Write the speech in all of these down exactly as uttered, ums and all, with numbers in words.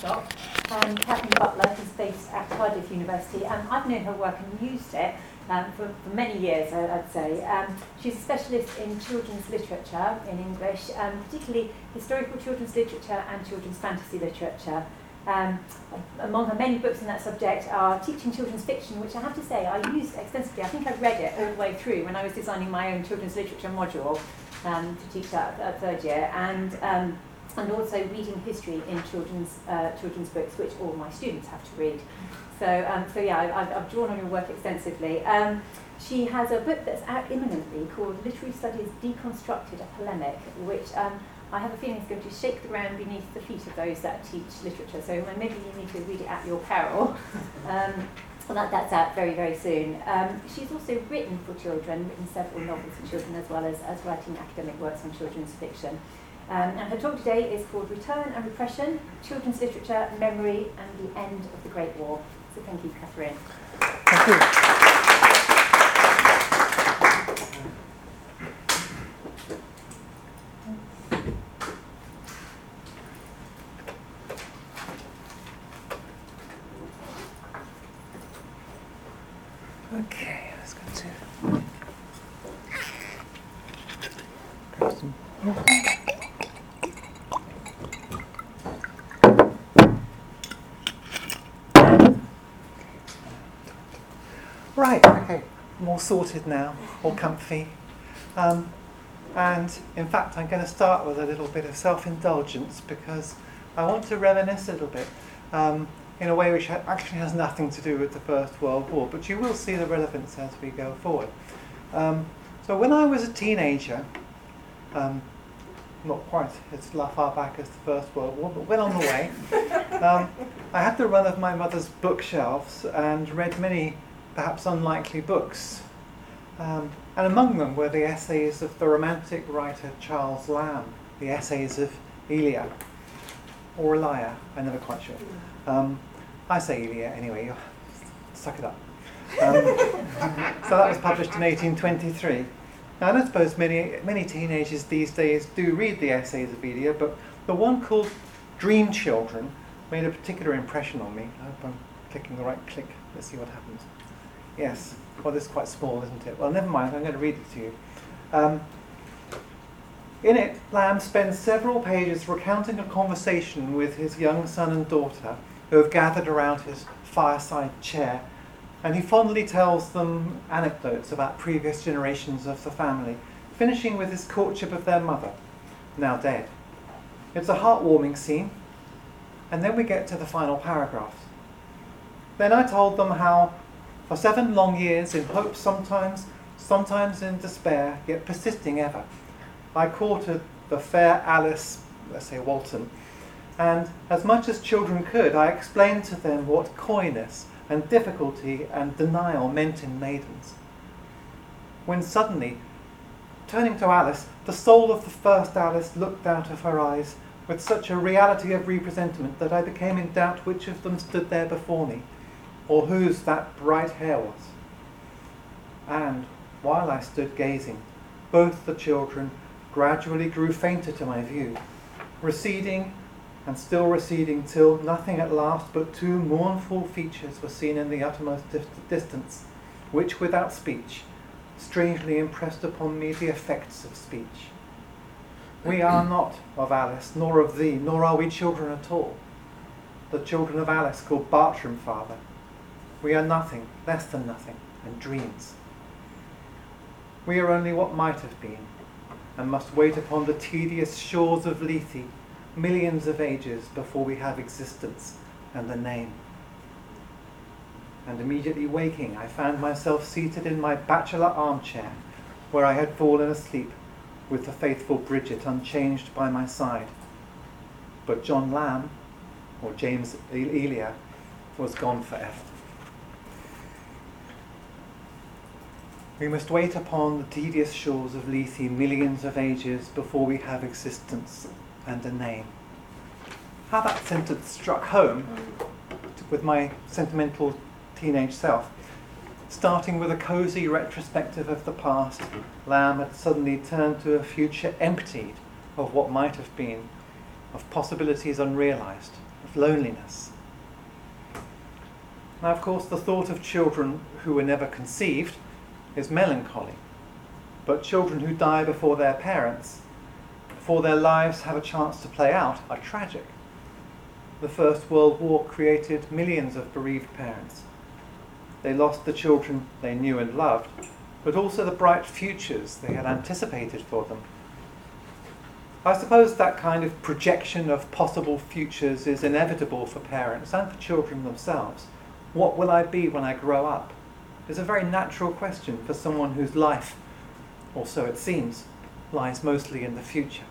workshop. Um, Catherine Butler is based at Cardiff University, and I've known her work and used it um, for, for many years, I, I'd say. Um, she's a specialist in children's literature in English, um, particularly historical children's literature and children's fantasy literature. Um, among her many books on that subject are Teaching Children's Fiction, which I have to say I used extensively. I think I read it all the way through when I was designing my own children's literature module um, to teach that at third year, and um, and also Reading History in children's uh, children's books, which all my students have to read. So um, so yeah, I, I've, I've drawn on your work extensively. Um, she has a book that's out imminently called Literary Studies Deconstructed, a Polemic, which um, I have a feeling it's going to shake the ground beneath the feet of those that teach literature, so maybe you need to read it at your peril. Um, well, that, that's out very, very soon. Um, she's also written for children, written several novels for children, as well as, as writing academic works on children's fiction. Um, and her talk today is called Return and Repression, Children's Literature, Memory and the End of the Great War. So thank you, Catherine. Thank you. Okay, let's go to grab some water. Right, okay, I'm all sorted now, all comfy. Um, and in fact, I'm going to start with a little bit of self-indulgence because I want to reminisce a little bit. Um, in a way which actually has nothing to do with the First World War, but you will see the relevance as we go forward. Um, so when I was a teenager, um, not quite as far back as the First World War, but well on the way, um, I had the run of my mother's bookshelves and read many perhaps unlikely books. Um, and among them were the essays of the Romantic writer Charles Lamb, the essays of Elia, or Elia, I'm never quite sure. Um, I say Elia anyway, suck it up. Um, so that was published in eighteen twenty-three. Now I don't suppose many many teenagers these days do read the essays of Elia, but the one called Dream Children made a particular impression on me. I hope I'm clicking the right click. Let's see what happens. Yes, well this is quite small, isn't it? Well, never mind, I'm going to read it to you. Um, In it, Lamb spends several pages recounting a conversation with his young son and daughter who have gathered around his fireside chair, and he fondly tells them anecdotes about previous generations of the family, finishing with his courtship of their mother, now dead. It's a heartwarming scene, and then we get to the final paragraphs. Then I told them how, for seven long years, in hope sometimes, sometimes in despair, yet persisting ever, I courted the fair Alice, let's say Walton, and as much as children could, I explained to them what coyness and difficulty and denial meant in maidens. When suddenly, turning to Alice, the soul of the first Alice looked out of her eyes with such a reality of representment that I became in doubt which of them stood there before me, or whose that bright hair was. And, while I stood gazing, both the children gradually grew fainter to my view, receding and still receding till nothing at last but two mournful features were seen in the uttermost dif- distance, which without speech strangely impressed upon me the effects of speech. We are not of Alice, nor of thee, nor are we children at all. The children of Alice called Bartram father. We are nothing, less than nothing, and dreams. We are only what might have been, and must wait upon the tedious shores of Lethe millions of ages before we have existence and a name. And immediately waking, I found myself seated in my bachelor armchair, where I had fallen asleep, with the faithful Bridget unchanged by my side. But John Lamb, or James Elia, was gone forever. We must wait upon the tedious shores of Lethe millions of ages before we have existence and a name. How that sentence struck home with my sentimental teenage self. Starting with a cosy retrospective of the past, Lamb had suddenly turned to a future emptied of what might have been, of possibilities unrealised, of of loneliness. Now, of course, the thought of children who were never conceived is melancholy, but children who die before their parents, before their lives have a chance to play out, are tragic. The First World War created millions of bereaved parents. They lost the children they knew and loved, but also the bright futures they had anticipated for them. I suppose that kind of projection of possible futures is inevitable for parents and for children themselves. What will I be when I grow up? Is a very natural question for someone whose life, or so it seems, lies mostly in the future.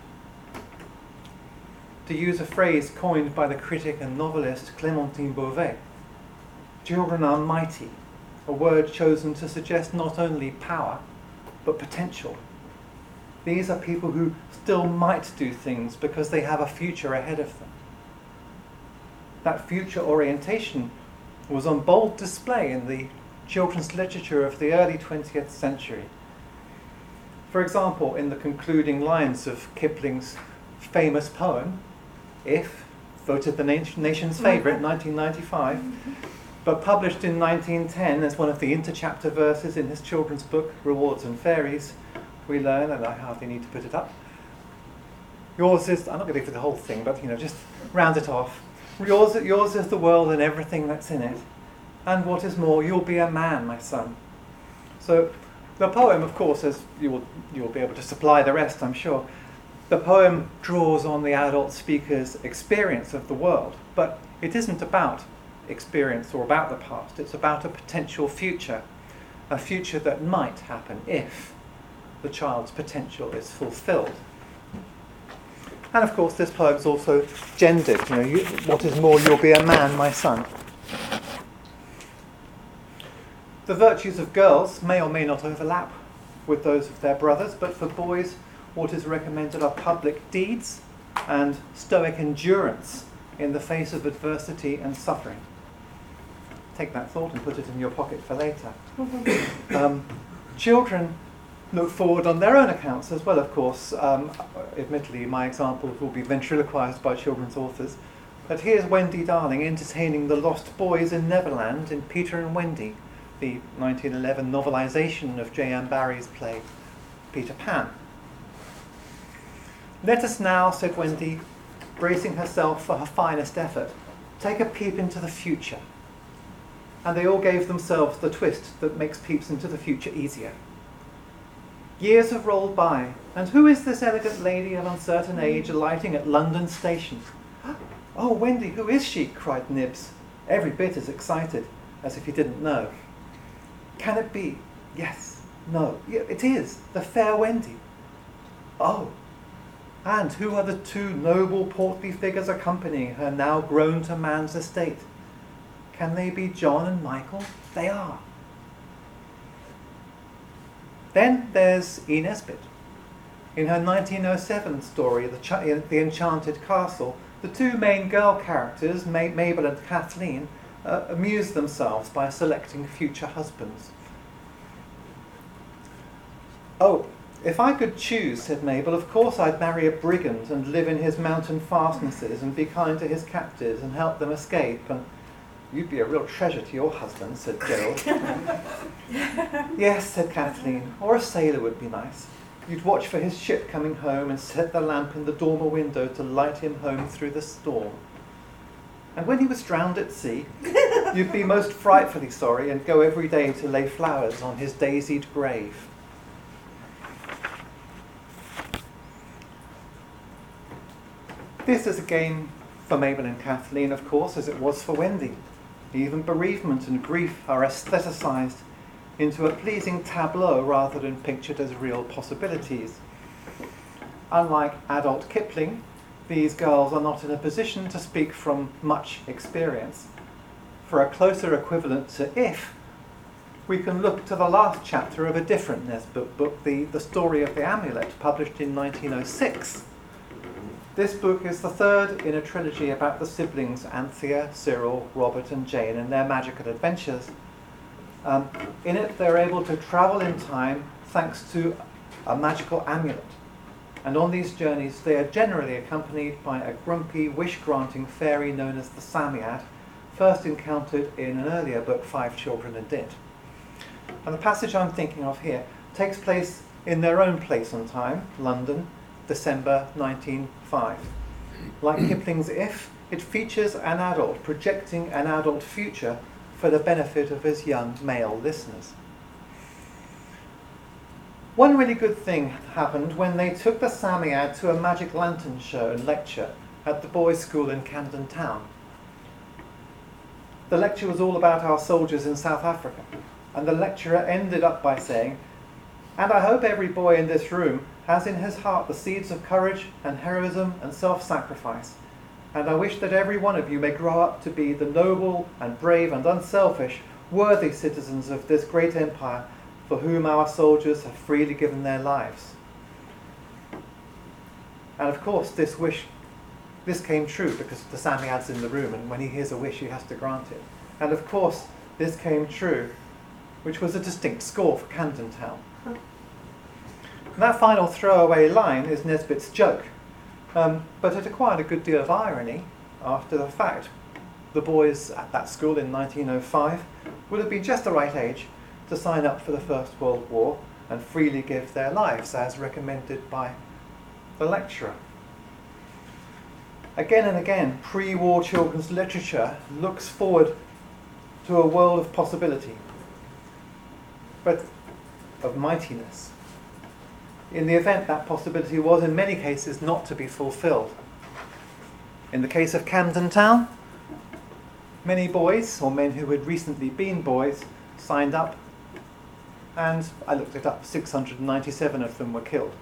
To use a phrase coined by the critic and novelist Clémentine Beauvais, children are mighty, a word chosen to suggest not only power, but potential. These are people who still might do things because they have a future ahead of them. That future orientation was on bold display in the children's literature of the early twentieth century. For example, in the concluding lines of Kipling's famous poem, If, voted the nation's favourite in nineteen ninety-five, but published in nineteen ten as one of the interchapter verses in his children's book, Rewards and Fairies, we learn, and I hardly need to put it up, yours is, I'm not going to go through the whole thing, but you know, just round it off. Yours, yours is the world and everything that's in it. And what is more, you'll be a man, my son. So the poem, of course, as you will, you will be able to supply the rest, I'm sure, the poem draws on the adult speaker's experience of the world, but it isn't about experience or about the past. It's about a potential future, a future that might happen if the child's potential is fulfilled. And of course, this poem's also gendered. You know, you, what is more, you'll be a man, my son. The virtues of girls may or may not overlap with those of their brothers, but for boys, what is recommended are public deeds and stoic endurance in the face of adversity and suffering. Take that thought and put it in your pocket for later. Um, children look forward on their own accounts as well, of course. Um, admittedly, my examples will be ventriloquised by children's authors. But here's Wendy Darling entertaining the lost boys in Neverland in Peter and Wendy, the nineteen eleven novelisation of J M Barrie's play Peter Pan. Let us now, said Wendy, bracing herself for her finest effort, take a peep into the future. And they all gave themselves the twist that makes peeps into the future easier. Years have rolled by, and who is this elegant lady of uncertain age alighting at London Station? Oh, Wendy, who is she? Cried Nibs, every bit as excited as if he didn't know. Can it be? Yes. No. Yeah, it is. The fair Wendy. Oh. And who are the two noble portly figures accompanying her now grown to man's estate? Can they be John and Michael? They are. Then there's E. Nesbit. In her nineteen oh seven story, The, Ch- the Enchanted Castle, the two main girl characters, Ma- Mabel and Kathleen, uh, amuse themselves by selecting future husbands. Oh, if I could choose, said Mabel, of course I'd marry a brigand and live in his mountain fastnesses and be kind to his captives and help them escape, and you'd be a real treasure to your husband, said Gerald. Yes, said Kathleen, or a sailor would be nice. You'd watch for his ship coming home and set the lamp in the dormer window to light him home through the storm. And when he was drowned at sea, you'd be most frightfully sorry and go every day to lay flowers on his daisied grave. This is a game for Mabel and Kathleen, of course, as it was for Wendy. Even bereavement and grief are aestheticised into a pleasing tableau rather than pictured as real possibilities. Unlike adult Kipling, these girls are not in a position to speak from much experience. For a closer equivalent to If, we can look to the last chapter of a different Nesbit book, the, the Story of the Amulet, published in nineteen oh six. This book is the third in a trilogy about the siblings Anthea, Cyril, Robert and Jane and their magical adventures. Um, in it, they're able to travel in time thanks to a magical amulet. and on these journeys they are generally accompanied by a grumpy, wish-granting fairy known as the Psammead, first encountered in an earlier book, Five Children and It. And the passage I'm thinking of here takes place in their own place and time, London, December nineteen oh five. Like Kipling's If, it features an adult projecting an adult future for the benefit of his young male listeners. One really good thing happened when they took the Psammead to a magic lantern show and lecture at the boys' school in Camden Town. The lecture was all about our soldiers in South Africa, and the lecturer ended up by saying, "And I hope every boy in this room has in his heart the seeds of courage and heroism and self-sacrifice, and I wish that every one of you may grow up to be the noble and brave and unselfish, worthy citizens of this great empire for whom our soldiers have freely given their lives." And of course this wish, this came true because the Psammead's in the room, and when he hears a wish he has to grant it. And of course this came true, which was a distinct score for Camden Town. And that final throwaway line is Nesbitt's joke, um, but it acquired a good deal of irony after the fact. The boys at that school in nineteen oh five would have been just the right age to sign up for the First World War and freely give their lives as recommended by the lecturer. Again and again, pre-war children's literature looks forward to a world of possibility, but of mightiness. In the event, that possibility was in many cases not to be fulfilled. In the case of Camden Town, many boys, or men who had recently been boys, signed up, and I looked it up, six hundred ninety-seven of them were killed.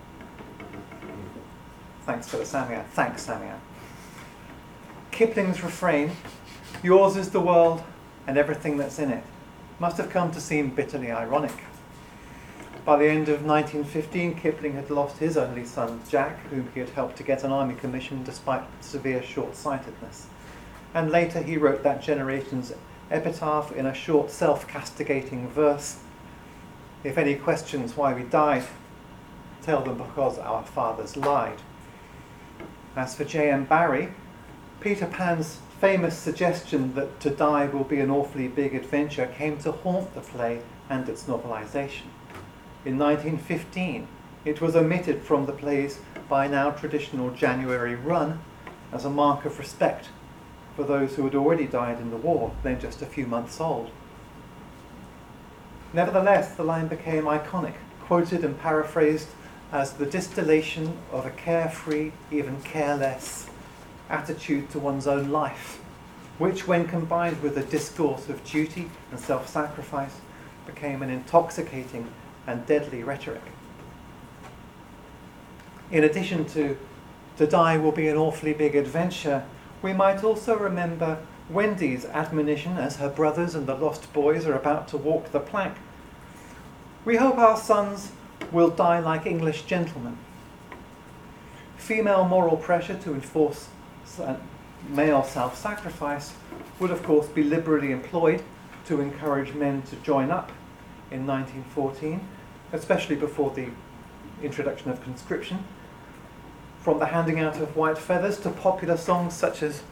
Thanks for the Psammead. Thanks, Psammead. Kipling's refrain, "Yours is the world and everything that's in it," must have come to seem bitterly ironic. By the end of nineteen fifteen, Kipling had lost his only son, Jack, whom he had helped to get an army commission despite severe short-sightedness. And later he wrote that generation's epitaph in a short self-castigating verse: "If any questions why we died, tell them because our fathers lied." As for J M Barrie, Peter Pan's famous suggestion that to die will be an awfully big adventure came to haunt the play and its novelisation. In nineteen fifteen, it was omitted from the play's by now traditional January run as a mark of respect for those who had already died in the war, then just a few months old. Nevertheless, the line became iconic, quoted and paraphrased as the distillation of a carefree, even careless, attitude to one's own life, which, when combined with a discourse of duty and self-sacrifice, became an intoxicating and deadly rhetoric. In addition to "to die will be an awfully big adventure," we might also remember Wendy's admonition as her brothers and the lost boys are about to walk the plank. "We hope our sons will die like English gentlemen." Female moral pressure to enforce male self-sacrifice would of course be liberally employed to encourage men to join up in nineteen fourteen, especially before the introduction of conscription. From the handing out of white feathers to popular songs such as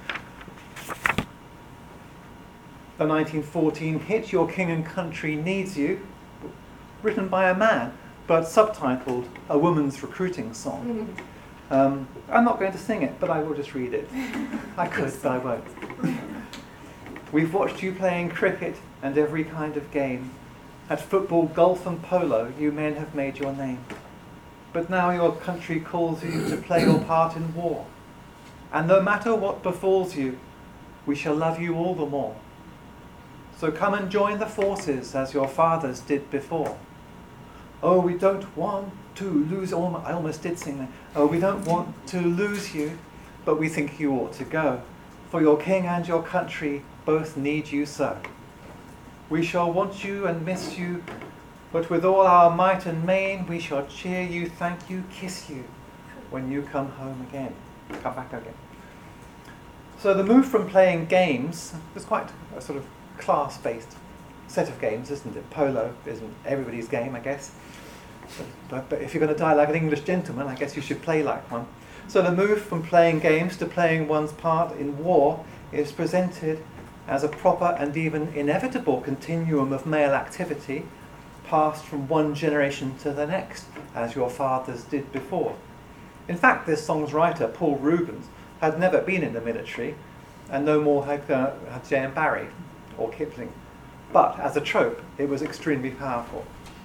the nineteen fourteen hit "Your King and Country Needs You," written by a man, but subtitled "A Woman's Recruiting Song." Um, I'm not going to sing it, but I will just read it. I could, but I won't. "We've watched you playing cricket and every kind of game. At football, golf and polo, you men have made your name. But now your country calls you to play your part in war. And no matter what befalls you, we shall love you all the more. So come and join the forces as your fathers did before. Oh, we don't want to lose," oh, I almost did sing that. "Oh, we don't want to lose you, but we think you ought to go. For your king and your country both need you so. We shall want you and miss you, but with all our might and main, we shall cheer you, thank you, kiss you, when you come home again." Come back again. So the move from playing games was quite a sort of class-based set of games, isn't it? Polo isn't everybody's game, I guess. But, but if you're going to die like an English gentleman, I guess you should play like one. So the move from playing games to playing one's part in war is presented as a proper and even inevitable continuum of male activity passed from one generation to the next, as your fathers did before. In fact, this song's writer, Paul Rubens, had never been in the military, and no more had, uh, had J M Barrie or Kipling. But as a trope, it was extremely powerful.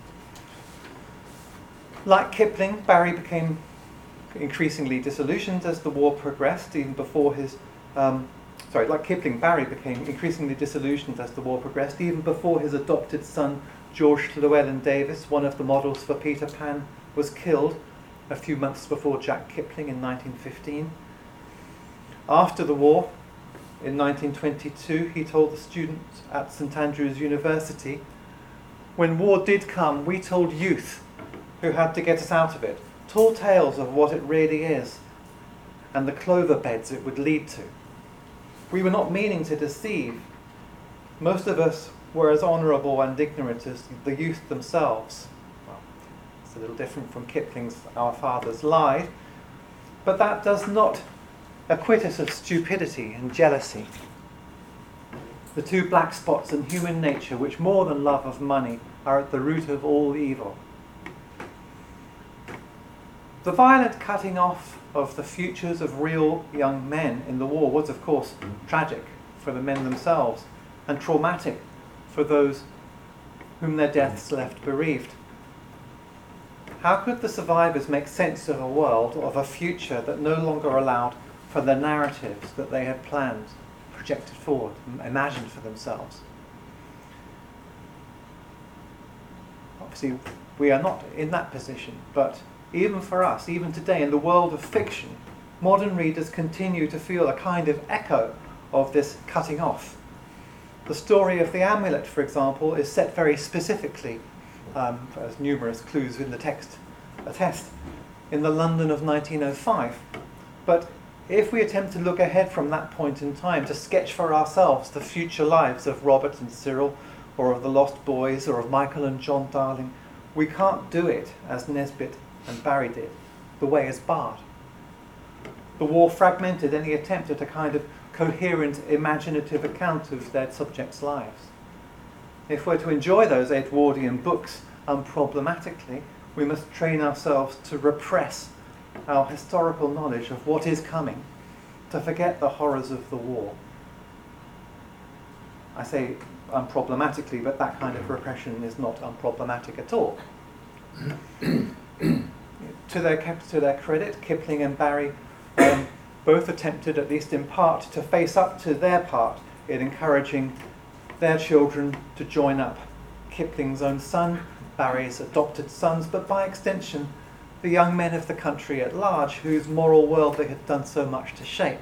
Like Kipling, Barrie became increasingly disillusioned as the war progressed, even before his... Um, sorry, like Kipling, Barrie became increasingly disillusioned as the war progressed, even before his adopted son, George Llewellyn Davis, one of the models for Peter Pan, was killed a few months before Jack Kipling in nineteen fifteen. After the war, in nineteen twenty-two, he told the students at St Andrews University, "When war did come, we told youth who had to get us out of it tall tales of what it really is and the clover beds it would lead to. We were not meaning to deceive. Most of us were as honourable and ignorant as the youth themselves." Well, it's a little different from Kipling's "Our Fathers Lied," but that does not acquit us of stupidity and jealousy, the two black spots in human nature which, more than love of money, are at the root of all evil. The violent cutting off of the futures of real young men in the war was, of course, tragic for the men themselves and traumatic for those whom their deaths left bereaved. How could the survivors make sense of a world, of a future that no longer allowed for the narratives that they had planned, projected forward, imagined for themselves? Obviously, we are not in that position, but even for us, even today, in the world of fiction, modern readers continue to feel a kind of echo of this cutting off. The story of the amulet, for example, is set very specifically, um, as numerous clues in the text attest, in the London of nineteen oh five. But if we attempt to look ahead from that point in time to sketch for ourselves the future lives of Robert and Cyril, or of the Lost Boys, or of Michael and John Darling, we can't do it as Nesbit and Barrie did. The way is barred. The war fragmented any attempt at a kind of coherent, imaginative account of their subjects' lives. If we're to enjoy those Edwardian books unproblematically, we must train ourselves to repress our historical knowledge of what is coming, to forget the horrors of the war. I say unproblematically, but that kind of repression is not unproblematic at all. To their, to their credit, Kipling and Barrie um, both attempted, at least in part, to face up to their part in encouraging their children to join up. Kipling's own son, Barrie's adopted sons, but by extension, the young men of the country at large, whose moral world they had done so much to shape.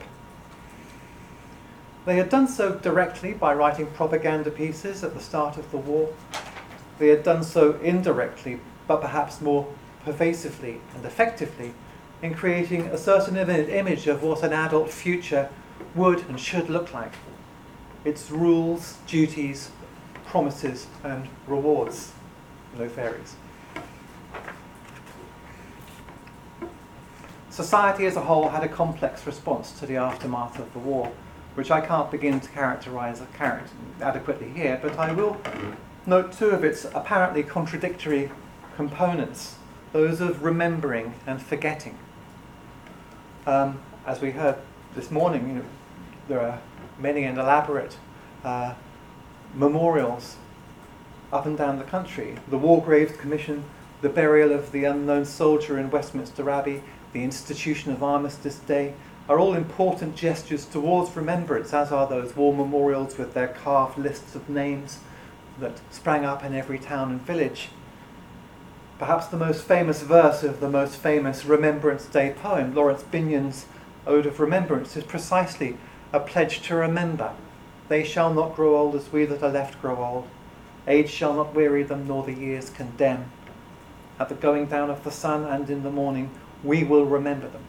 They had done so directly by writing propaganda pieces at the start of the war. They had done so indirectly, but perhaps more pervasively and effectively, in creating a certain image of what an adult future would and should look like. Its rules, duties, promises, and rewards. No fairies. Society as a whole had a complex response to the aftermath of the war, which I can't begin to characterize adequately here, but I will note two of its apparently contradictory components, those of remembering and forgetting. Um, as we heard this morning, you know, there are many and elaborate uh, memorials up and down the country. The War Graves Commission, the burial of the unknown soldier in Westminster Abbey, the institution of Armistice Day, are all important gestures towards remembrance, as are those war memorials with their carved lists of names that sprang up in every town and village. Perhaps the most famous verse of the most famous Remembrance Day poem, Lawrence Binyon's Ode of Remembrance, is precisely a pledge to remember. They shall not grow old as we that are left grow old. Age shall not weary them, nor the years condemn. At the going down of the sun and in the morning, we will remember them.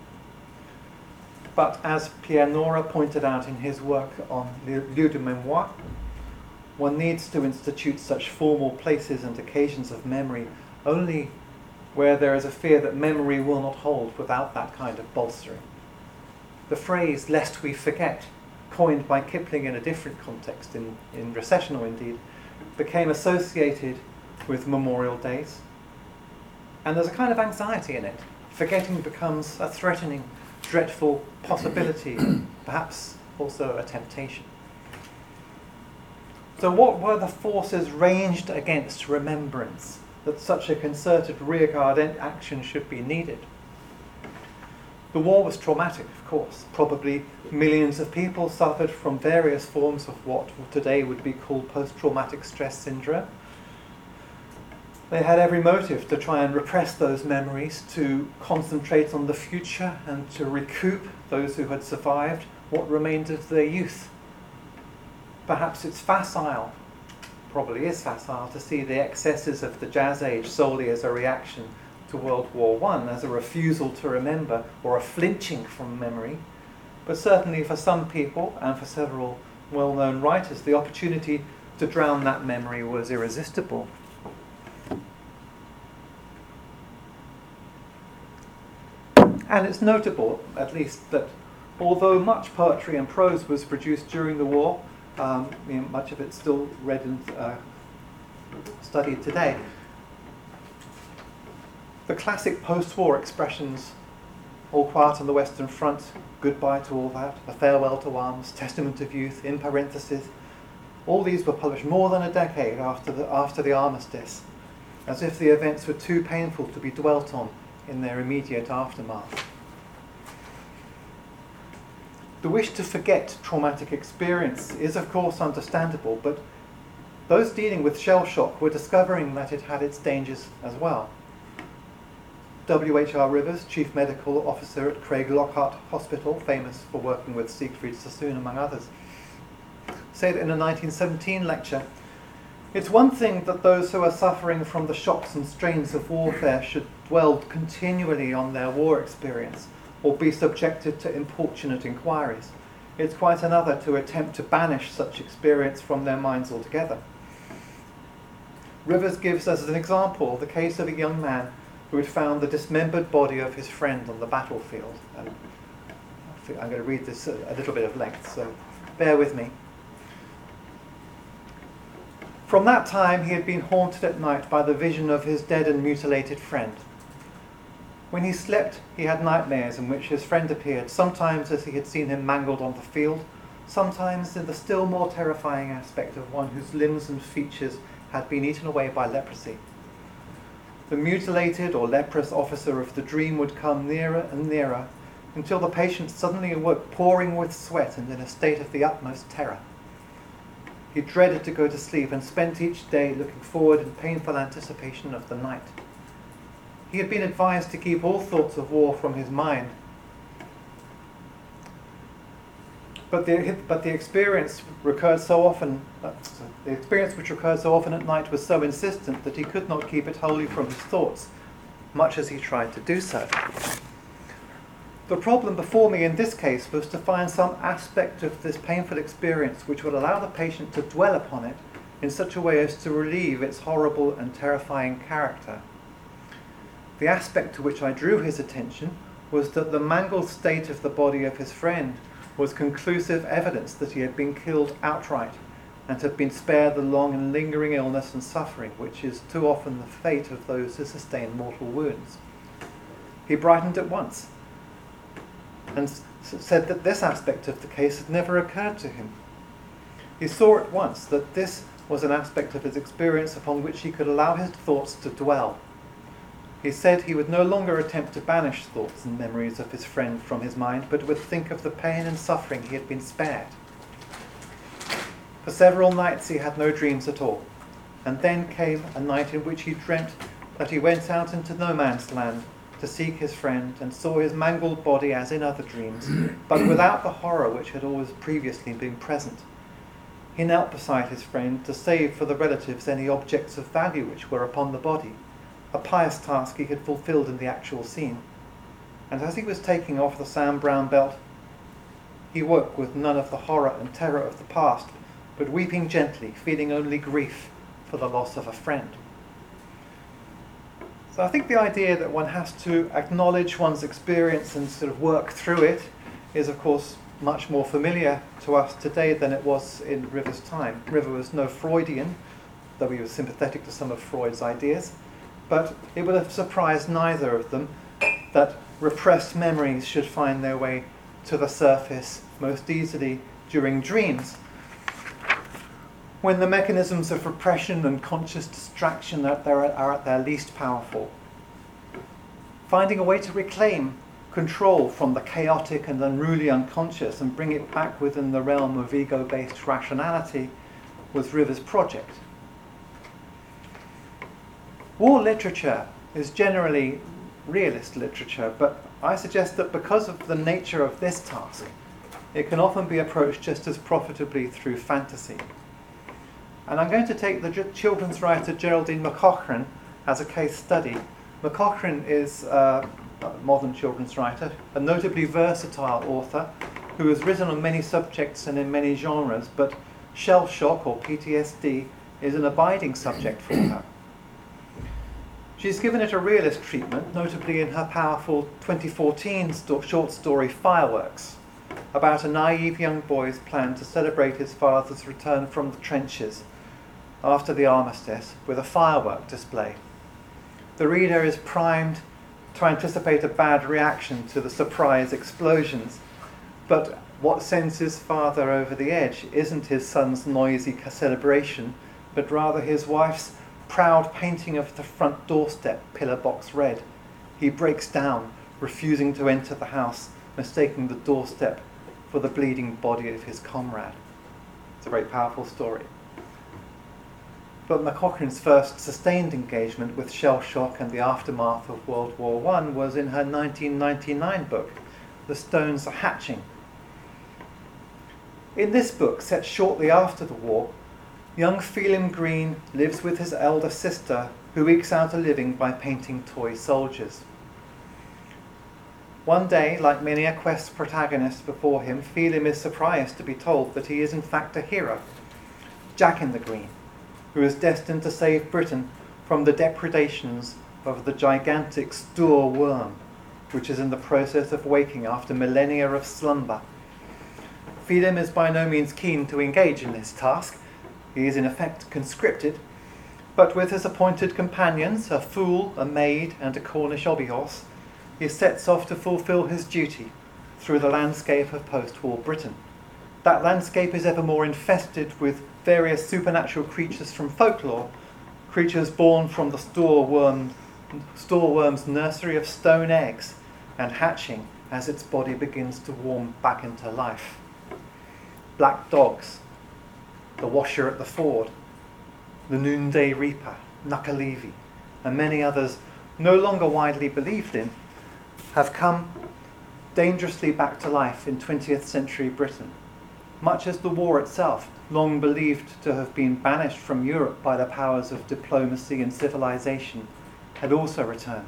But as Pierre Nora pointed out in his work on Lieu de Mémoire, one needs to institute such formal places and occasions of memory only where there is a fear that memory will not hold without that kind of bolstering. The phrase, "lest we forget," coined by Kipling in a different context, in, in Recessional indeed, became associated with Memorial Days. And there's a kind of anxiety in it. Forgetting becomes a threatening, dreadful possibility, perhaps also a temptation. So what were the forces ranged against remembrance that such a concerted rearguard action should be needed? The war was traumatic, of course. Probably millions of people suffered from various forms of what today would be called post-traumatic stress syndrome. They had every motive to try and repress those memories, to concentrate on the future and to recoup those who had survived what remained of their youth. Perhaps it's facile, probably is facile, to see the excesses of the Jazz Age solely as a reaction to World War One, as a refusal to remember or a flinching from memory. But certainly for some people, and for several well-known writers, the opportunity to drown that memory was irresistible. And it's notable, at least, that although much poetry and prose was produced during the war, um, you know, much of it still read and uh, studied today, the classic post-war expressions, "All quiet on the Western Front," "Goodbye to all that," "A farewell to arms," "Testament of youth," in parentheses, all these were published more than a decade after the, after the armistice, as if the events were too painful to be dwelt on in their immediate aftermath. The wish to forget traumatic experience is of course understandable, but those dealing with shell shock were discovering that it had its dangers as well. W H R Rivers, Chief Medical Officer at Craig Lockhart Hospital, famous for working with Siegfried Sassoon among others, said in a nineteen seventeen lecture, "It's one thing that those who are suffering from the shocks and strains of warfare should dwell continually on their war experience or be subjected to importunate inquiries. It's quite another to attempt to banish such experience from their minds altogether." Rivers gives us as an example the case of a young man who had found the dismembered body of his friend on the battlefield. And I'm going to read this at a little bit of length, so bear with me. From that time he had been haunted at night by the vision of his dead and mutilated friend. When he slept, he had nightmares in which his friend appeared, sometimes as he had seen him mangled on the field, sometimes in the still more terrifying aspect of one whose limbs and features had been eaten away by leprosy. The mutilated or leprous officer of the dream would come nearer and nearer until the patient suddenly awoke, pouring with sweat and in a state of the utmost terror. He dreaded to go to sleep and spent each day looking forward in painful anticipation of the night. He had been advised to keep all thoughts of war from his mind, but the, but the experience recurred so often, uh, the experience which recurred so often at night was so insistent that he could not keep it wholly from his thoughts, much as he tried to do so. The problem before me in this case was to find some aspect of this painful experience which would allow the patient to dwell upon it in such a way as to relieve its horrible and terrifying character. The aspect to which I drew his attention was that the mangled state of the body of his friend was conclusive evidence that he had been killed outright and had been spared the long and lingering illness and suffering which is too often the fate of those who sustain mortal wounds. He brightened at once and s- said that this aspect of the case had never occurred to him. He saw at once that this was an aspect of his experience upon which he could allow his thoughts to dwell. He said he would no longer attempt to banish thoughts and memories of his friend from his mind, but would think of the pain and suffering he had been spared. For several nights he had no dreams at all, and then came a night in which he dreamt that he went out into no man's land to seek his friend and saw his mangled body as in other dreams, but without the horror which had always previously been present. He knelt beside his friend to save for the relatives any objects of value which were upon the body, a pious task he had fulfilled in the actual scene. And as he was taking off the Sam Browne belt, he woke with none of the horror and terror of the past, but weeping gently, feeling only grief for the loss of a friend. So I think the idea that one has to acknowledge one's experience and sort of work through it is, of course, much more familiar to us today than it was in River's time. River was no Freudian, though he was sympathetic to some of Freud's ideas, but it would have surprised neither of them that repressed memories should find their way to the surface most easily during dreams, when the mechanisms of repression and conscious distraction are, are at their least powerful. Finding a way to reclaim control from the chaotic and unruly unconscious and bring it back within the realm of ego-based rationality was River's project. War literature is generally realist literature, but I suggest that because of the nature of this task, it can often be approached just as profitably through fantasy. And I'm going to take the children's writer Geraldine McCaughrean as a case study. McCaughrean is uh, a modern children's writer, a notably versatile author who has written on many subjects and in many genres, but shell shock or P T S D is an abiding subject for her. She's given it a realist treatment, notably in her powerful twenty fourteen sto- short story Fireworks, about a naive young boy's plan to celebrate his father's return from the trenches after the armistice with a firework display. The reader is primed to anticipate a bad reaction to the surprise explosions, but what sends his father over the edge isn't his son's noisy celebration, but rather his wife's proud painting of the front doorstep pillar box red. He breaks down, refusing to enter the house, mistaking the doorstep for the bleeding body of his comrade. It's a very powerful story. But McCaughrean's first sustained engagement with shell shock and the aftermath of World War One was in her nineteen ninety-nine book, The Stones Are Hatching. In this book, set shortly after the war, young Phelim Green lives with his elder sister, who ekes out a living by painting toy soldiers. One day, like many a Quest protagonist before him, Phelim is surprised to be told that he is in fact a hero, Jack in the Green, who is destined to save Britain from the depredations of the gigantic Stoor worm, which is in the process of waking after millennia of slumber. Phelim is by no means keen to engage in this task. He is in effect conscripted, but with his appointed companions, a fool, a maid, and a Cornish hobby horse, he sets off to fulfil his duty through the landscape of post-war Britain. That landscape is ever more infested with various supernatural creatures from folklore, creatures born from the Stoor worm, Stoor worm's nursery of stone eggs and hatching as its body begins to warm back into life. Black dogs, the washer at the ford, the noonday reaper, Nuckaleavy, and many others no longer widely believed in, have come dangerously back to life in twentieth century Britain, much as the war itself, long believed to have been banished from Europe by the powers of diplomacy and civilization, had also returned.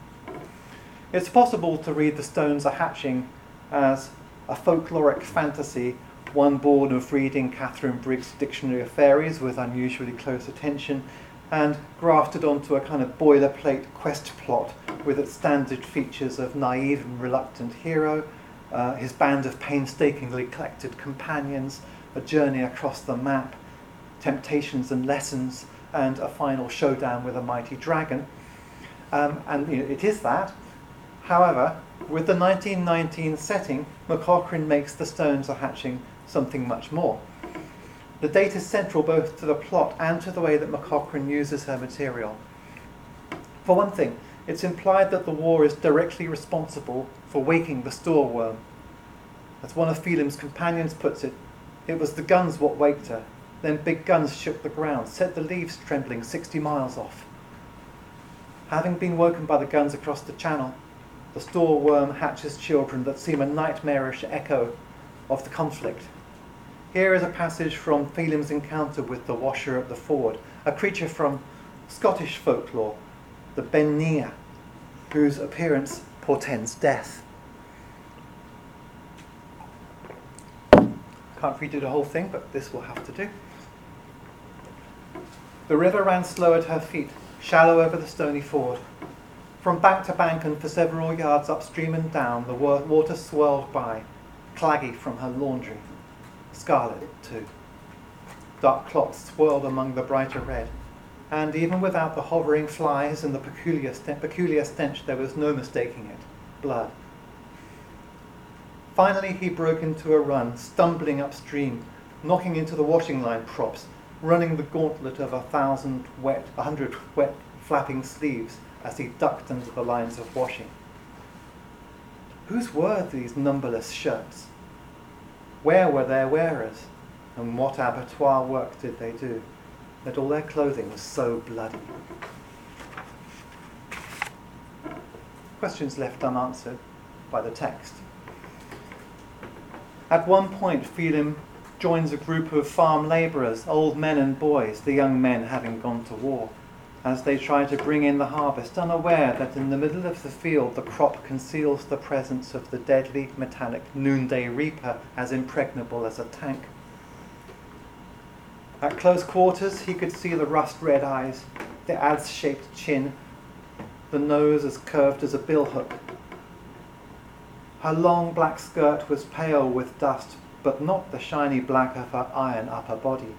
It's possible to read The Stones Are Hatching as a folkloric fantasy, one born of reading Catherine Briggs' Dictionary of Fairies with unusually close attention, and grafted onto a kind of boilerplate quest plot with its standard features of naive and reluctant hero, uh, his band of painstakingly collected companions, a journey across the map, temptations and lessons, and a final showdown with a mighty dragon. Um, and you know, it is that. However, with the nineteen nineteen setting, McCaughrean makes The Stones Are Hatching something much more. The date is central both to the plot and to the way that McCaughrean uses her material. For one thing, it's implied that the war is directly responsible for waking the Stoor worm. As one of Phelim's companions puts it, it was the guns what waked her. Then big guns shook the ground, set the leaves trembling sixty miles off. Having been woken by the guns across the channel, the Stoor worm hatches children that seem a nightmarish echo of the conflict. Here is a passage from Phelim's encounter with the washer at the ford, a creature from Scottish folklore, the Ben Nia, whose appearance portends death. Can't read you the whole thing, but this will have to do. The river ran slow at her feet, shallow over the stony ford. From bank to bank and for several yards upstream and down, the wa- water swirled by, claggy from her laundry. Scarlet, too. Dark clots swirled among the brighter red, and even without the hovering flies and the peculiar, st- peculiar stench, there was no mistaking it. Blood. Finally he broke into a run, stumbling upstream, knocking into the washing line props, running the gauntlet of a thousand wet, a hundred wet, flapping sleeves as he ducked under the lines of washing. Whose were these numberless shirts? Where were their wearers? And what abattoir work did they do, that all their clothing was so bloody? Questions left unanswered by the text. At one point, Phelim joins a group of farm labourers, old men and boys, the young men having gone to war, as they try to bring in the harvest, unaware that in the middle of the field the crop conceals the presence of the deadly metallic noonday reaper, as impregnable as a tank. At close quarters he could see the rust-red eyes, the adze-shaped chin, the nose as curved as a billhook. Her long black skirt was pale with dust, but not the shiny black of her iron upper body.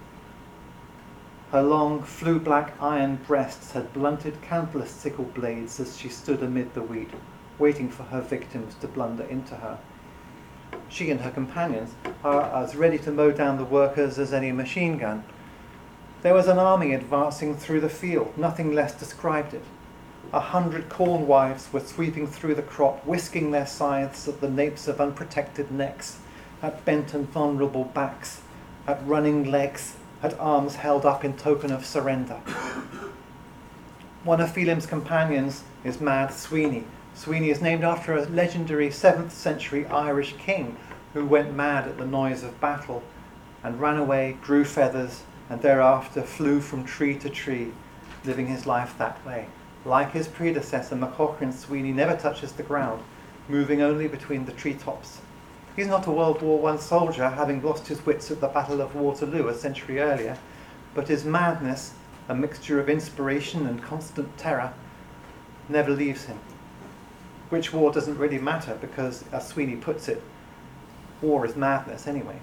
Her long, flue-black iron breasts had blunted countless sickle blades as she stood amid the wheat, waiting for her victims to blunder into her. She and her companions are as ready to mow down the workers as any machine gun. There was an army advancing through the field, nothing less described it. A hundred corn wives were sweeping through the crop, whisking their scythes at the napes of unprotected necks, at bent and vulnerable backs, at running legs, at arms held up in token of surrender. One of Phelim's companions is Mad Sweeney. Sweeney is named after a legendary seventh century Irish king who went mad at the noise of battle and ran away, grew feathers, and thereafter flew from tree to tree, living his life that way. Like his predecessor, MacCaughrean, Sweeney never touches the ground, moving only between the treetops. He's not a World War One soldier, having lost his wits at the Battle of Waterloo a century earlier, but his madness, a mixture of inspiration and constant terror, never leaves him. Which war doesn't really matter because, as Sweeney puts it, war is madness anyway.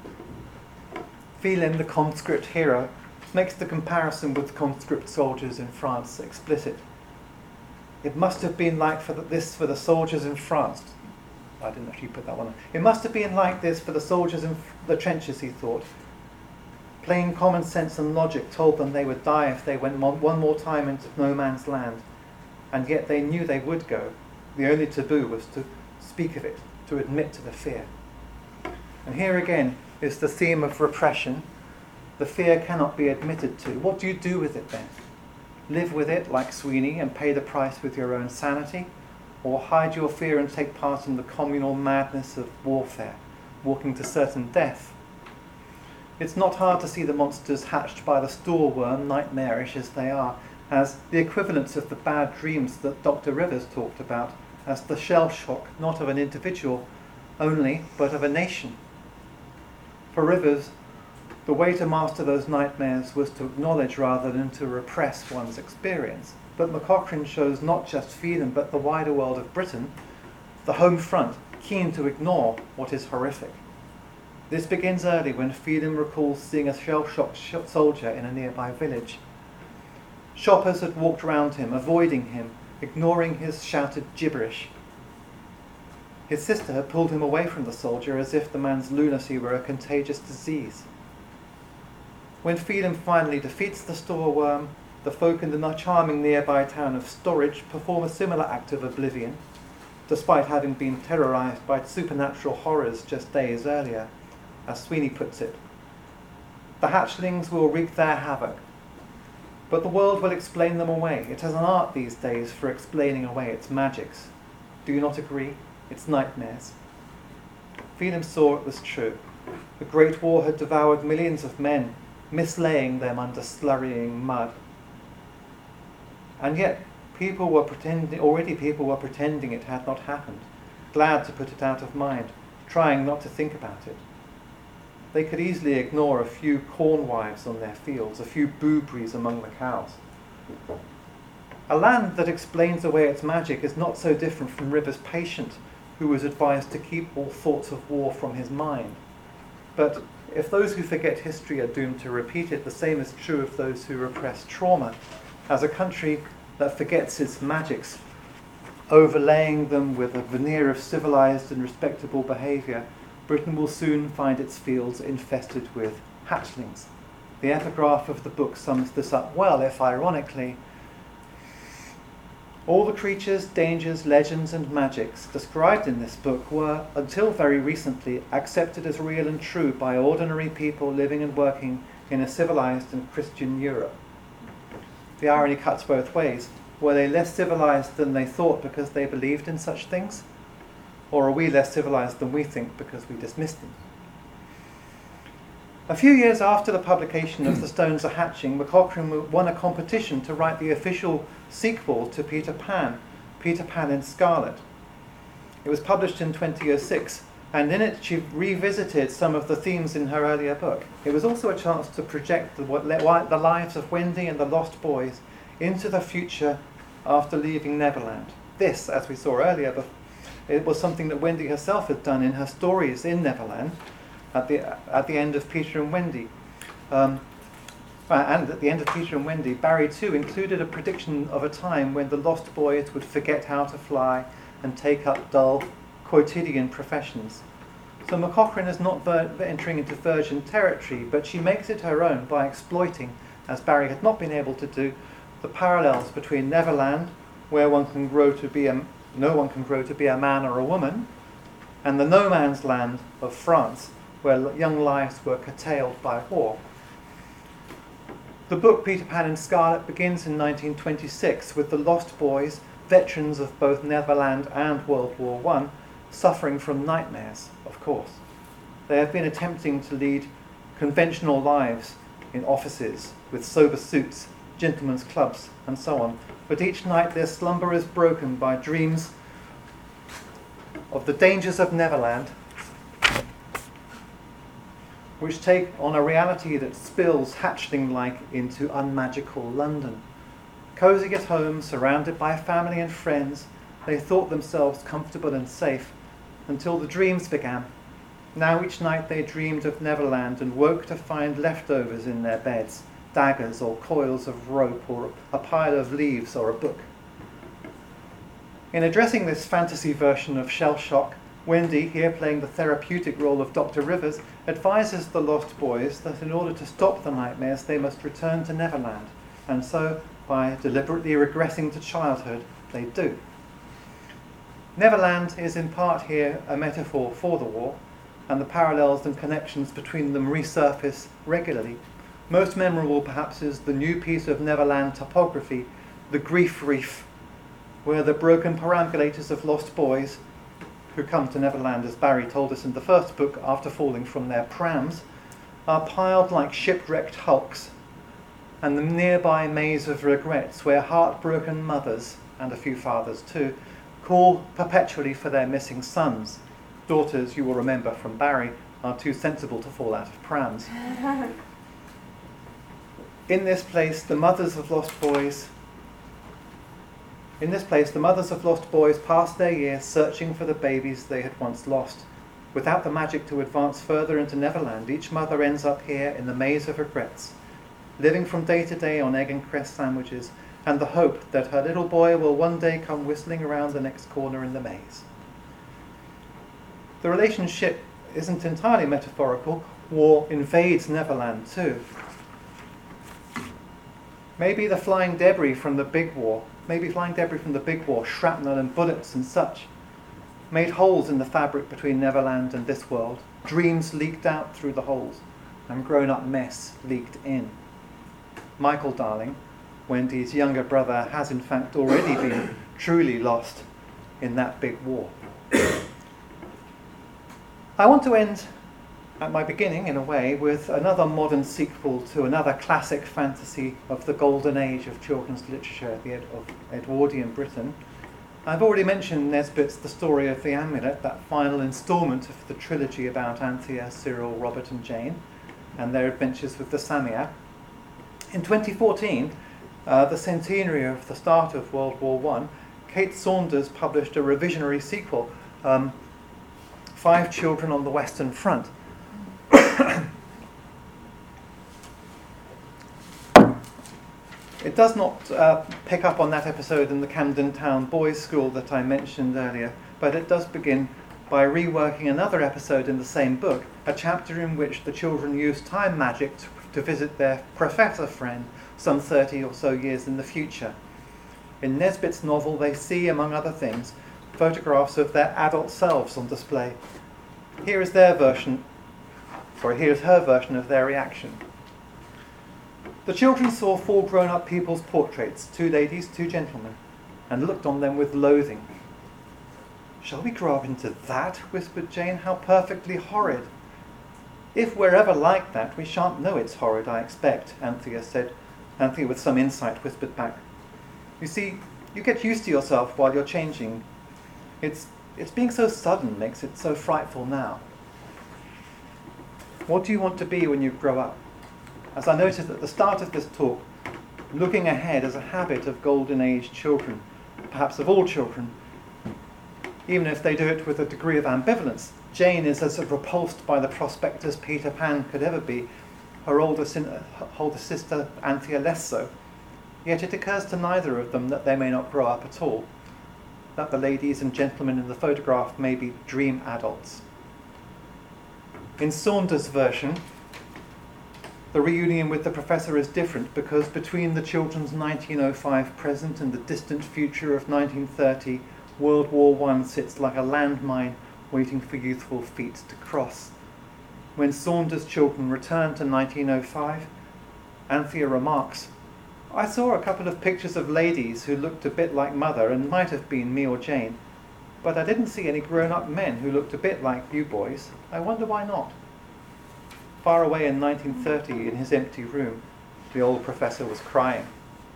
Phelim, the conscript hero, makes the comparison with conscript soldiers in France explicit. It must have been like for the, this for the soldiers in France. I didn't actually put that one on. It must have been like this for the soldiers in the trenches, he thought. Plain common sense and logic told them they would die if they went one more time into no man's land. And yet they knew they would go. The only taboo was to speak of it, to admit to the fear. And here again is the theme of repression. The fear cannot be admitted to. What do you do with it then? Live with it like Sweeney and pay the price with your own sanity? Or hide your fear and take part in the communal madness of warfare, walking to certain death? It's not hard to see the monsters hatched by the storeworm, nightmarish as they are, as the equivalents of the bad dreams that Doctor Rivers talked about, as the shell shock not of an individual only, but of a nation. For Rivers, the way to master those nightmares was to acknowledge rather than to repress one's experience. But MacCaughrean shows not just Phelim, but the wider world of Britain, the home front, keen to ignore what is horrific. This begins early when Phelim recalls seeing a shell-shocked sh- soldier in a nearby village. Shoppers had walked round him, avoiding him, ignoring his shouted gibberish. His sister had pulled him away from the soldier as if the man's lunacy were a contagious disease. When Phelim finally defeats the storeworm, the folk in the charming nearby town of Storridge perform a similar act of oblivion, despite having been terrorised by supernatural horrors just days earlier. As Sweeney puts it, the hatchlings will wreak their havoc, but the world will explain them away. It has an art these days for explaining away its magics. Do you not agree? Its nightmares. Phelim saw it was true. The Great War had devoured millions of men, mislaying them under slurrying mud. And yet, people were pretending, already people were pretending it had not happened, glad to put it out of mind, trying not to think about it. They could easily ignore a few corn wives on their fields, a few booberries among the cows. A land that explains away its magic is not so different from River's patient, who was advised to keep all thoughts of war from his mind. But if those who forget history are doomed to repeat it, the same is true of those who repress trauma. As a country that forgets its magics, overlaying them with a veneer of civilized and respectable behaviour, Britain will soon find its fields infested with hatchlings. The epigraph of the book sums this up well, if ironically. All the creatures, dangers, legends and magics described in this book were, until very recently, accepted as real and true by ordinary people living and working in a civilized and Christian Europe. The irony cuts both ways. Were they less civilized than they thought because they believed in such things? Or are we less civilized than we think because we dismissed them? A few years after the publication of The Stones Are Hatching, McCaughrean won a competition to write the official sequel to Peter Pan, Peter Pan in Scarlet. It was published in twenty oh six, and in it she revisited some of the themes in her earlier book. It was also a chance to project the, what, the lives of Wendy and the Lost Boys into the future after leaving Neverland. This, as we saw earlier, it was something that Wendy herself had done in her stories in Neverland, at the at the end of Peter and Wendy. Um, and at the end of Peter and Wendy, Barrie too included a prediction of a time when the Lost Boys would forget how to fly and take up dull, quotidian professions. So McCaughrean is not ver- entering into virgin territory, but she makes it her own by exploiting, as Barrie had not been able to do, the parallels between Neverland, where one can grow to be a, no one can grow to be a man or a woman, and the no man's land of France, where young lives were curtailed by war. The book Peter Pan in Scarlet begins in nineteen twenty-six with the Lost Boys, veterans of both Neverland and World War One, suffering from nightmares, of course. They have been attempting to lead conventional lives in offices with sober suits, gentlemen's clubs, and so on. But each night their slumber is broken by dreams of the dangers of Neverland, which take on a reality that spills hatchling-like into unmagical London. Cosy at home, surrounded by family and friends, they thought themselves comfortable and safe until the dreams began. Now each night they dreamed of Neverland and woke to find leftovers in their beds, daggers or coils of rope or a pile of leaves or a book. In addressing this fantasy version of Shell Shock, Wendy, here playing the therapeutic role of Doctor Rivers, advises the Lost Boys that in order to stop the nightmares they must return to Neverland, and so, by deliberately regressing to childhood, they do. Neverland is in part here a metaphor for the war, and the parallels and connections between them resurface regularly. Most memorable perhaps is the new piece of Neverland topography, the Grief Reef, where the broken perambulators of Lost Boys, who come to Neverland, as Barrie told us in the first book, after falling from their prams, are piled like shipwrecked hulks, and the nearby maze of regrets where heartbroken mothers, and a few fathers too, call perpetually for their missing sons. Daughters, you will remember from Barrie, are too sensible to fall out of prams. In this place, the mothers of Lost Boys In this place, the mothers of Lost Boys passed their years searching for the babies they had once lost. Without the magic to advance further into Neverland, each mother ends up here in the maze of regrets, living from day to day on egg and cress sandwiches, and the hope that her little boy will one day come whistling around the next corner in the maze. The relationship isn't entirely metaphorical. War invades Neverland too. Maybe the flying debris from the big war Maybe flying debris from the big war, shrapnel and bullets and such, made holes in the fabric between Neverland and this world. Dreams leaked out through the holes, and grown-up mess leaked in. Michael Darling, Wendy's younger brother, has in fact already been truly lost in that big war. I want to end at my beginning, in a way, with another modern sequel to another classic fantasy of the golden age of children's literature, the Ed- of Edwardian Britain. I've already mentioned Nesbit's The Story of the Amulet, that final instalment of the trilogy about Anthea, Cyril, Robert and Jane, and their adventures with the Samiah. In twenty fourteen, uh, the centenary of the start of World War One, Kate Saunders published a revisionary sequel, um, Five Children on the Western Front. It does not uh, pick up on that episode in the Camden Town Boys' School that I mentioned earlier, but it does begin by reworking another episode in the same book, a chapter in which the children use time magic to, to visit their professor friend some thirty or so years in the future. In Nesbit's novel, they see, among other things, photographs of their adult selves on display. Here is their version, sorry, here is her version of their reaction. The children saw four grown-up people's portraits, two ladies, two gentlemen, and looked on them with loathing. "Shall we grow up into that?" whispered Jane. "How perfectly horrid." "If we're ever like that, we shan't know it's horrid, I expect," Anthea said. Anthea, with some insight, whispered back, "You see, you get used to yourself while you're changing. It's, it's being so sudden makes it so frightful now." What do you want to be when you grow up? As I noticed at the start of this talk, looking ahead is a habit of golden age children, perhaps of all children, even if they do it with a degree of ambivalence. Jane is as repulsed by the prospect as Peter Pan could ever be, her older, sin- her older sister Anthea less so. Yet it occurs to neither of them that they may not grow up at all, that the ladies and gentlemen in the photograph may be dream adults. In Saunders' version, the reunion with the professor is different because between the children's nineteen oh five present and the distant future of nineteen thirty, World War One sits like a landmine waiting for youthful feet to cross. When Saunders' children return to nineteen oh five, Anthea remarks, "I saw a couple of pictures of ladies who looked a bit like Mother and might have been me or Jane, but I didn't see any grown-up men who looked a bit like you boys. I wonder why not?" Far away in nineteen thirty, in his empty room, the old professor was crying.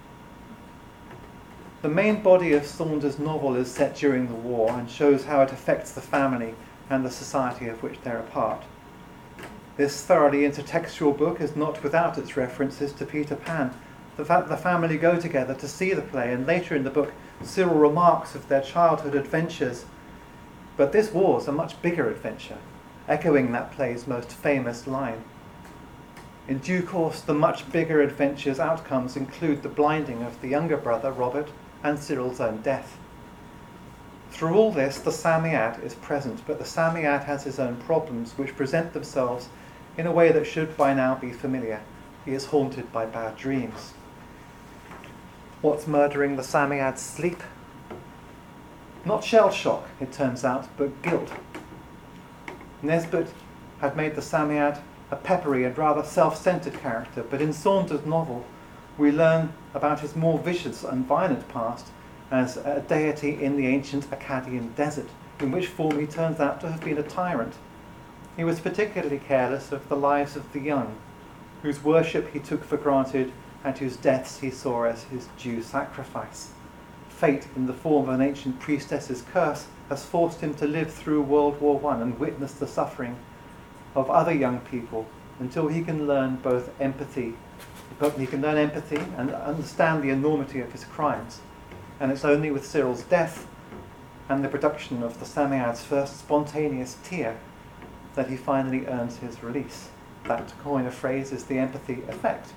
The main body of Saunders' novel is set during the war and shows how it affects the family and the society of which they're a part. This thoroughly intertextual book is not without its references to Peter Pan. The fact the family go together to see the play, and later in the book, Cyril remarks of their childhood adventures. But this war's a much bigger adventure, echoing that play's most famous line. In due course, the much bigger adventure's outcomes include the blinding of the younger brother, Robert, and Cyril's own death. Through all this, the Psammead is present, but the Psammead has his own problems, which present themselves in a way that should by now be familiar. He is haunted by bad dreams. What's murdering the Psammead's sleep? Not shell shock, it turns out, but guilt. Nesbit had made the Psammead a peppery and rather self-centered character, but in Saunders' novel we learn about his more vicious and violent past as a deity in the ancient Akkadian desert, in which form he turns out to have been a tyrant. He was particularly careless of the lives of the young, whose worship he took for granted and whose deaths he saw as his due sacrifice. Fate, in the form of an ancient priestess's curse, has forced him to live through World War One and witness the suffering of other young people until he can learn both empathy, but he can learn empathy and understand the enormity of his crimes. And it's only with Cyril's death and the production of the Psammead's first spontaneous tear that he finally earns his release. That, to coin a phrase, is the empathy effect.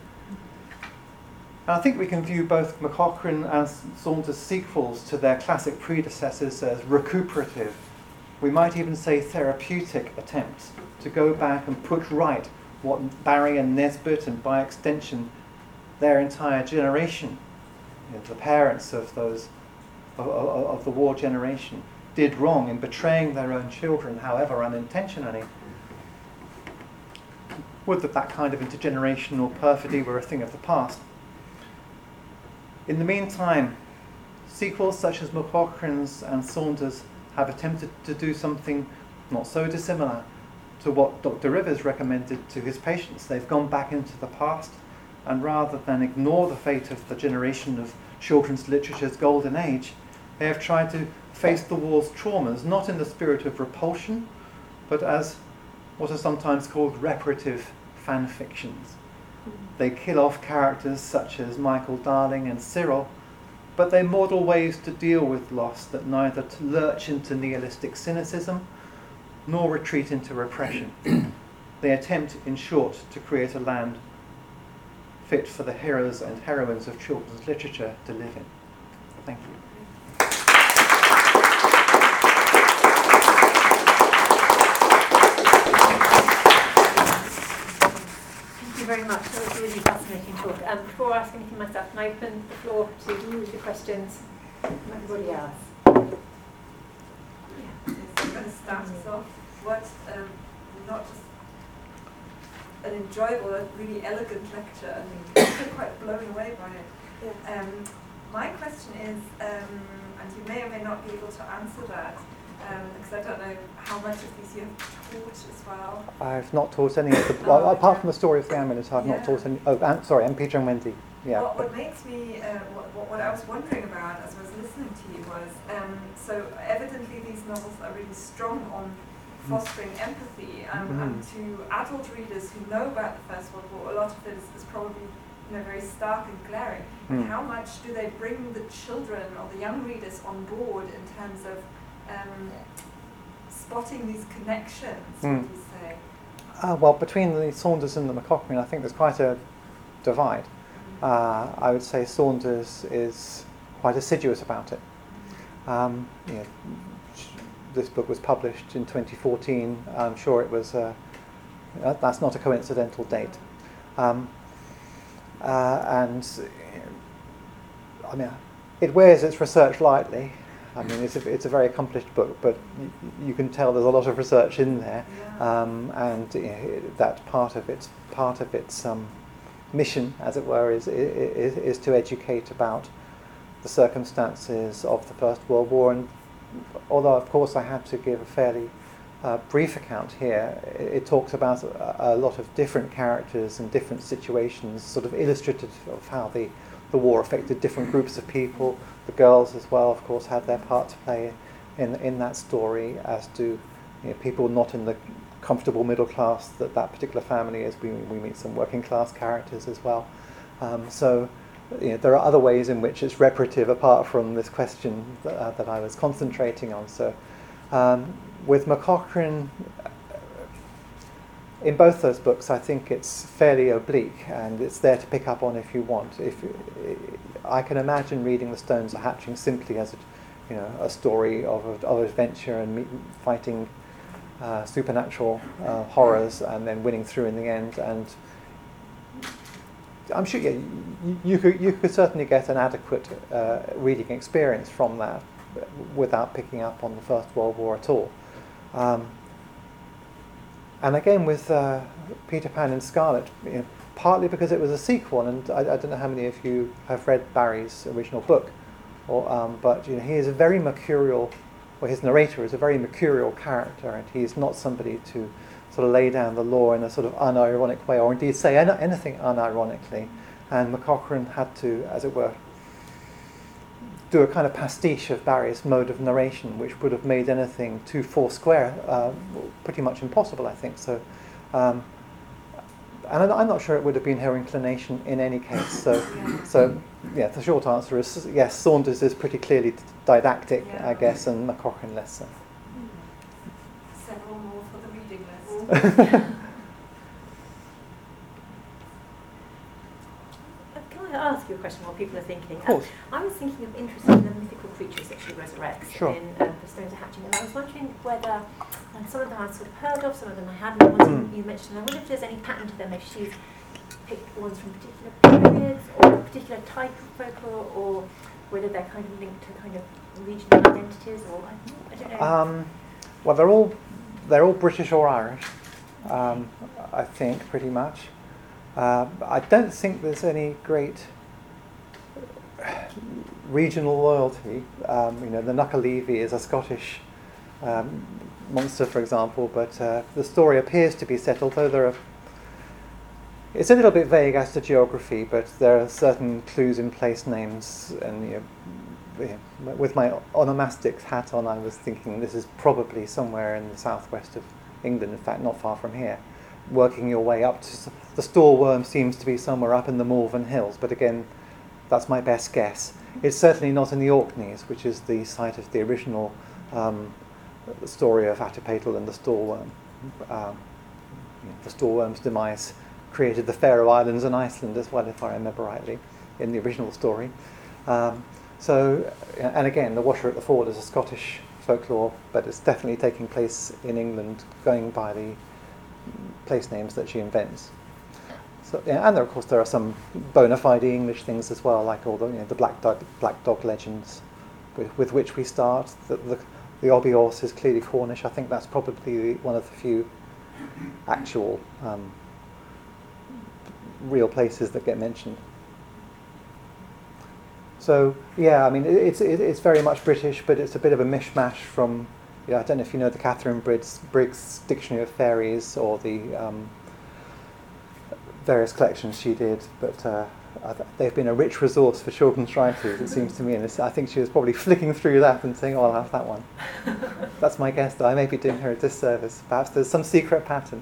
I think we can view both McCaughrean and Saunders' sequels to their classic predecessors as recuperative, we might even say therapeutic attempts to go back and put right what Barrie and Nesbit, and by extension their entire generation, you know, the parents of those of, of, of the war generation, did wrong in betraying their own children, however unintentionally. Would that that kind of intergenerational perfidy were a thing of the past. In the meantime, sequels such as McCaughrean's and Saunders have attempted to do something not so dissimilar to what Doctor Rivers recommended to his patients. They've gone back into the past, and rather than ignore the fate of the generation of children's literature's golden age, they have tried to face the war's traumas, not in the spirit of repulsion, but as what are sometimes called reparative fan fictions. They kill off characters such as Michael Darling and Cyril, but they model ways to deal with loss that neither to lurch into nihilistic cynicism nor retreat into repression. They attempt, in short, to create a land fit for the heroes and heroines of children's literature to live in. Thank you. Thank you very much. That was a really fascinating talk. Um, before I ask anything myself, can I open the floor to the questions from everybody else? I'm going to start us off. What, um, not just an enjoyable, a really elegant lecture. I think I'm quite blown away by it. Yeah. Um, my question is, um, and you may or may not be able to answer that, um, because I don't know how much of these you have taught as well. I've not taught any of the, Oh, well, apart okay. from the story of the amulet, I've Yeah. not taught any, oh, and, sorry, and Peter and Wendy. Yeah. What, what makes me, uh, what, what, what I was wondering about as I was listening to you was, um, so evidently these novels are really strong on fostering empathy, um, Mm-hmm. and to adult readers who know about the First World War, a lot of it is, is probably, you know, very stark and glaring. Mm. How much do they bring the children or the young readers on board in terms of um, spotting these connections, Mm. would you say? Uh, well, between the Saunders and the McCaughrean, I think there's quite a divide. Uh, I would say Saunders is quite assiduous about it. Um, you know, this book was published in twenty fourteen. I'm sure it was. Uh, that's not a coincidental date. Um, uh, and I mean, it wears its research lightly. I mean, it's a, it's a very accomplished book, but y- you can tell there's a lot of research in there, Yeah. um, and you know, that part of its part of its um, mission, as it were, is, is is to educate about the circumstances of the First World War. And although, of course, I have to give a fairly uh, brief account here, it, it talks about a, a lot of different characters and different situations, sort of illustrative of how the the war affected different groups of people. The girls, as well, of course, had their part to play in in that story, as do you know, people not in the comfortable middle class that that particular family is. We we meet some working class characters as well. Um, so you know, there are other ways in which it's reparative apart from this question that, uh, that I was concentrating on. So um, with McCaughrean, in both those books, I think it's fairly oblique, and it's there to pick up on if you want. If I can imagine reading The Stones Are Hatching simply as a, you know, a story of of adventure and meet, fighting uh, supernatural uh, horrors, and then winning through in the end. And I'm sure yeah, you, you could you could certainly get an adequate uh, reading experience from that without picking up on the First World War at all. Um, And again with uh, Peter Pan and Scarlet, you know, partly because it was a sequel, and I, I don't know how many of you have read Barry's original book, or um, but you know, he is a very mercurial, or his narrator is a very mercurial character, and he's not somebody to sort of lay down the law in a sort of unironic way, or indeed say any, anything unironically. And McCaughrean had to, as it were, do a kind of pastiche of Barry's mode of narration, which would have made anything too foursquare uh, pretty much impossible, I think. So, um, and I'm, I'm not sure it would have been her inclination in any case. So, Yeah. so yeah, the short answer is yes. Saunders is pretty clearly didactic, Yeah. I guess, and McCaughrean less so. Several more for the reading list. Can I ask you a question while people are thinking? Of course. Um, I was thinking of interested in the mythical creatures that she resurrects Sure. in um, The Stones Are Hatching, and I was wondering whether um, some of them I'd sort of heard of, some of them I hadn't. The ones Mm. you mentioned, I wonder if there's any pattern to them, if she's picked ones from particular periods or a particular type of folklore, or whether they're kind of linked to kind of regional identities, or I don't know. Um, well, they're all they're all British or Irish, um, I think, pretty much. Uh, I don't think there's any great regional loyalty. Um, you know, the Nuckalevy is a Scottish um, monster, for example, but uh, the story appears to be set, although there are. It's a little bit vague as to geography, but there are certain clues in place names, and you know, yeah, with my onomastics hat on, I was thinking this is probably somewhere in the southwest of England, in fact, not far from here. working your way up to s- the Storworm seems to be somewhere up in the Malvern Hills, but again, that's my best guess. It's certainly not in the Orkneys, which is the site of the original um, story of Atipatl and the Storworm. Um, you know, the Storworm's demise created the Faroe Islands and Iceland as well, if I remember rightly, in the original story. Um, so, and again, the Washer at the Ford is a Scottish folklore, but it's definitely taking place in England, going by the place names that she invents. So, yeah, and there, of course, there are some bona fide English things as well, like all the, you know, the black dog, black dog legends, with, with which we start. The, the, the Obios is clearly Cornish. I think that's probably one of the few actual um, real places that get mentioned. So yeah, I mean, it, it's it, it's very much British, but it's a bit of a mishmash from. Yeah, I don't know if you know the Catherine Briggs, Briggs Dictionary of Fairies or the um, various collections she did, but uh, they've been a rich resource for children's writers, it seems to me, and it's, I think she was probably flicking through that and saying, oh, I'll have that one. That's my guess, though. I may be doing her a disservice. Perhaps there's some secret pattern.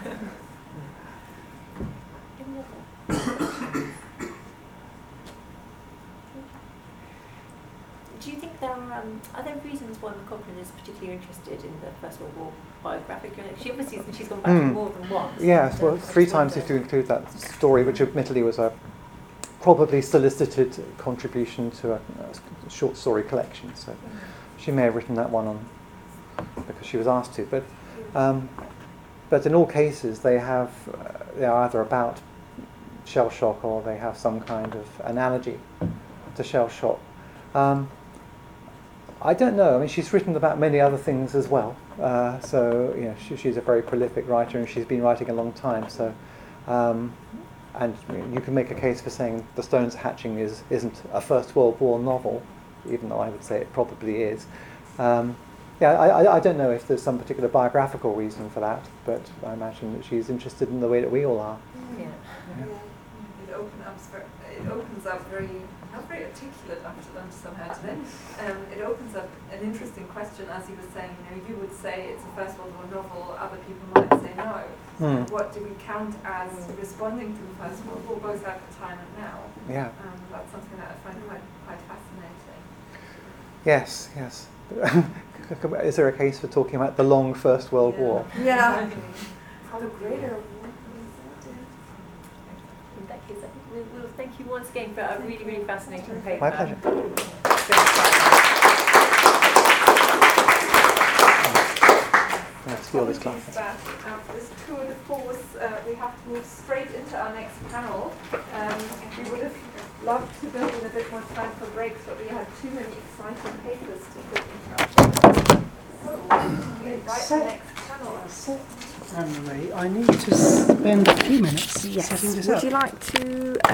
Do you think there are, um, are there reasons why McCaughrean is particularly interested in the First World War biographic? She obviously she's gone back Mm. more than once. Yes, well, I just three times wonder- if you include that story, which admittedly was a probably solicited contribution to a, a short story collection. So she may have written that one on because she was asked to. But um, but in all cases, they have uh, they are either about shell shock or they have some kind of analogy to shell shock. Um, I don't know. I mean, she's written about many other things as well. Uh, so, you know, she, she's a very prolific writer, and she's been writing a long time. So, um, and you can make a case for saying The Stones Hatching is isn't a First World War novel, even though I would say it probably is. Um, yeah, I, I, I don't know if there's some particular biographical reason for that, but I imagine that she's interested in the way that we all are. Yeah. Yeah. It opens up. It opens up very. Not very articulate after lunch somehow today. Um, it opens up an interesting question, as he was saying. You know, you would say it's a First World War novel. Other people might say no. Hmm. What do we count as responding to the First World War, both at the time and now? Yeah. Um, that's something that I find quite quite fascinating. Yes, yes. Is there a case for talking about the long First World Yeah. War? Yeah. The greater In that case, I think we will thank you once again for a really, really fascinating paper. My pleasure. I'll steal this Apologies class. that after this tour de force, uh, we have to move straight into our next panel. Um, we would have loved to build in a bit more time for breaks, but we had too many exciting papers to put into our agenda. So, we invite the next panel. Anne-Marie, I need to spend a few minutes Yes. setting this Would up. you like to